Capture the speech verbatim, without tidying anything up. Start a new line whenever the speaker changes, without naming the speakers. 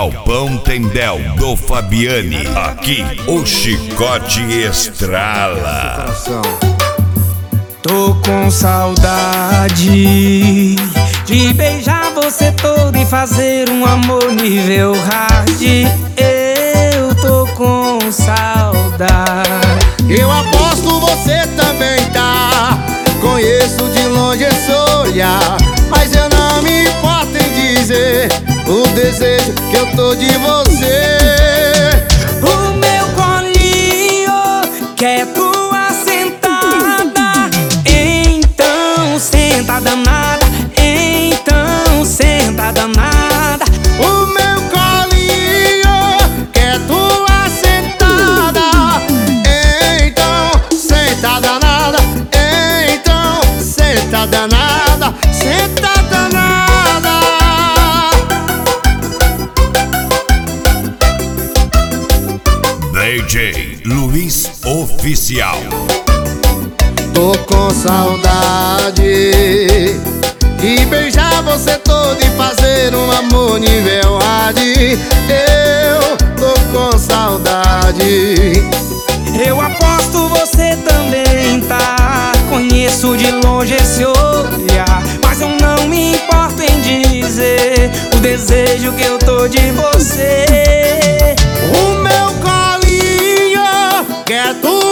Galpão Tendel do Fabiane. Aqui o chicote estrala.
Tô com saudade de beijar você todo e fazer um amor nível hard. Eu tô com saudade.
Eu aposto você também tá. Conheço de longe esse olhar, mas eu não me importo em dizer o desejo que eu tô de você.
O meu colinho quer tua sentada, então senta danada, então senta danada.
O meu colinho quer tua sentada, então senta danada, então senta danada, senta danada.
D J Luiz Oficial.
Tô com saudade de beijar você todo e fazer um amor nível hard. Eu tô com saudade.
Eu aposto você também tá. Conheço de longe esse olhar, mas eu não me importo em dizer o desejo que eu tô de você.
O meu colinho quer tu